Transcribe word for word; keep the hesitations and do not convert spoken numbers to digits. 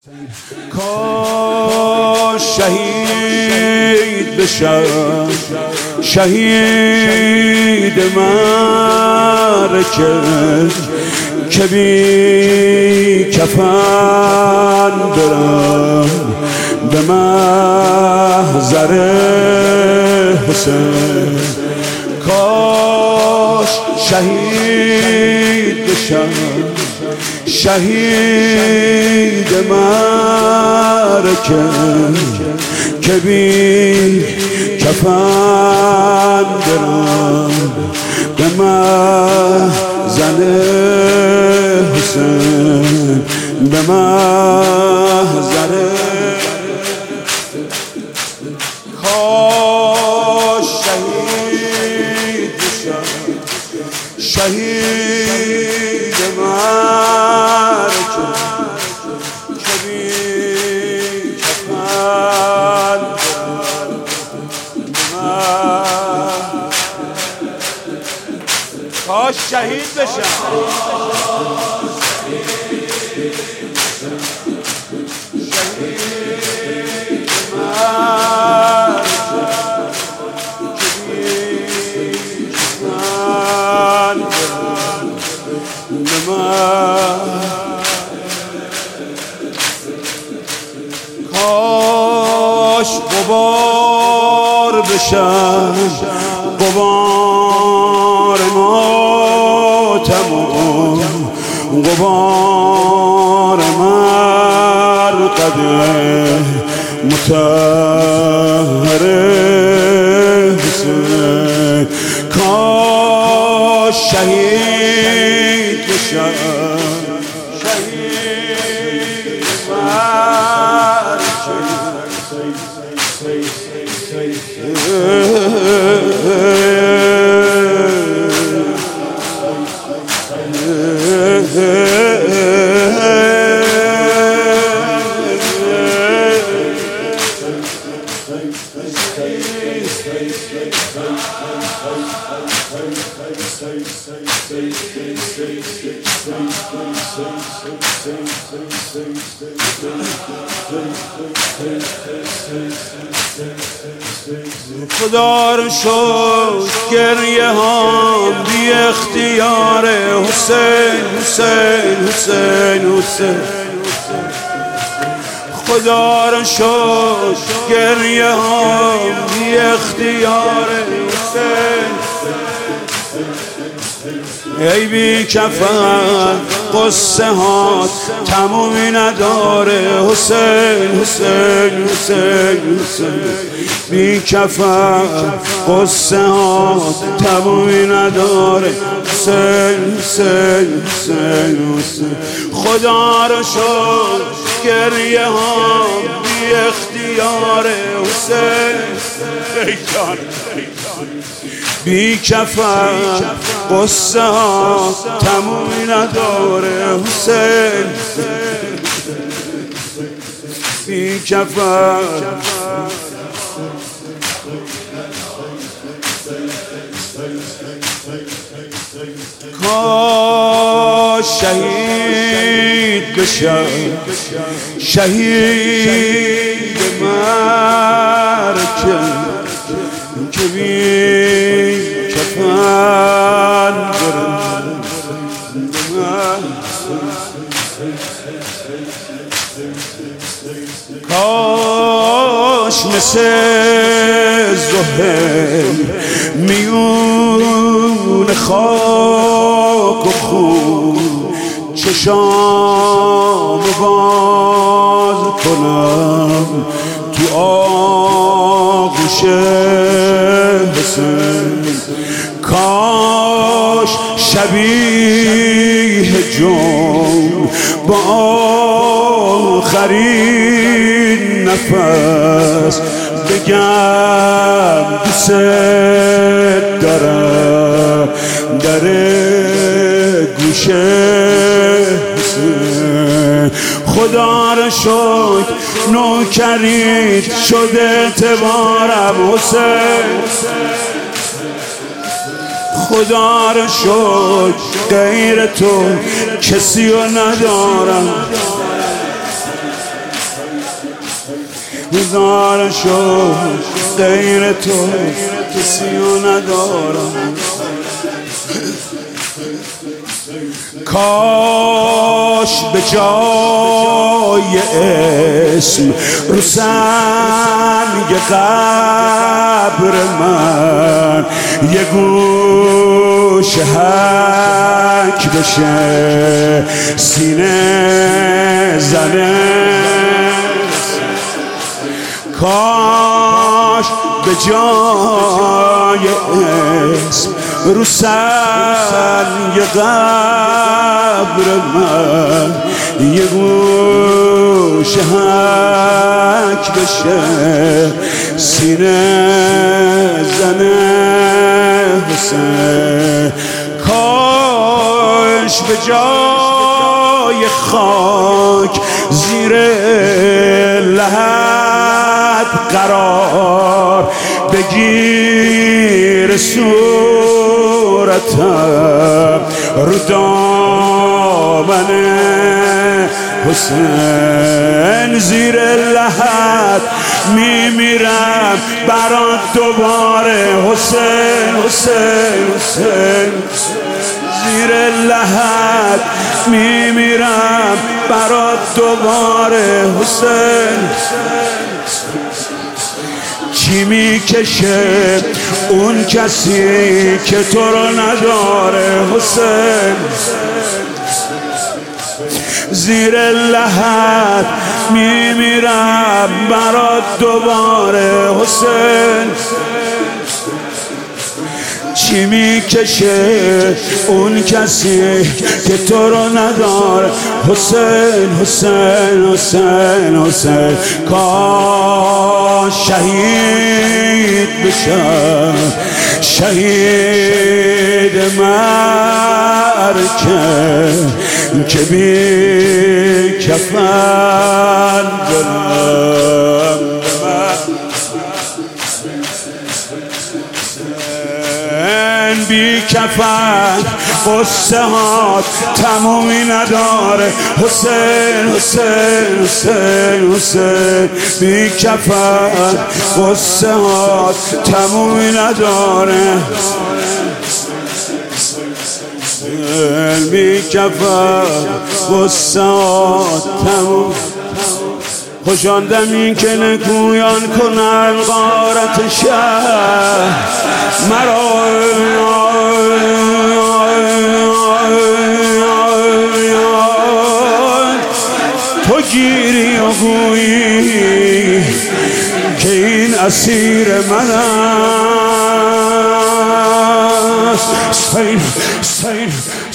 کاش شهید بشم، شهید معرکه که بی کفن برم به محضر حسین. کاش شهید بشم، شهید معرکه که بی کفن برم به محضر حسین، به محضر. کاش شهید بشم، شهید معرکه که بی کفن کاش شهید بشم، شهید معرکه که بی کفن کاش غبار بشم، غبار ماتم و غبار مرقد مطهر حسین. کاش شهید بشم، شهید معرکه خدا رو شکر گریه هم بی اختیار حسین حسین حسین حسین. خدا رو شکر گریه هم بی اختیار حسین. ای بی کفن قصه ها تمومی نداره حسین حسین حسین حسین. بی کفن قصه ها تمومی نداره حسین حسین حسین حسین. خدا رو شکر گریه ها بی اختیار حسین. بی کفن قصه ها تمومی نداره حسین. بی کفن کاش شهید بشم، شهید معرکه که بی کفن برم. کاش مثل زهیر میون خاک و خون چشام باز کنم تو آغوش حسین. کاش شبیه جون با آخرین نفس بگم دوست دارم در گوش حسین. خدا رو شکر نوکریت شده اعتبارم حسین. خدا رو شکر غیر تو کسی رو ندارم. هزار شد غیر تو کسی رو ندارم. کاش به جای اسم رو سنگ قبر من یه گوش حک بشه سینه زنه. کاش به جای اسم رو سنگ قبر من یه گوش حک بشه سینه زنه حسین. کاش به جای خاک زیر لحد قرار بگیر صورتم رو دامن حسین. زیر لحد میمیرم برات دوباره حسین حسین حسین. زیر لحد میمیرم برات دوباره حسین. چی میکشه اون کسی که تو رو نداره حسین. زیر لحد میمیرم برات دوباره حسین. چی میکشه اون کسی که تو رو نداره حسین حسین حسین حسین. کاش شهید بشم شهید مرکز که بی کفن برم بی کفن. قصه ها تمومی نداره حسین حسین حسین حسین. بی کفن قصه ها تمومی نداره بی کفن قصه ها تموم. خوشاندم این که نگویان کنن غارت شهر مرا. تو گیری و گویی که این اسیر من است. سین سین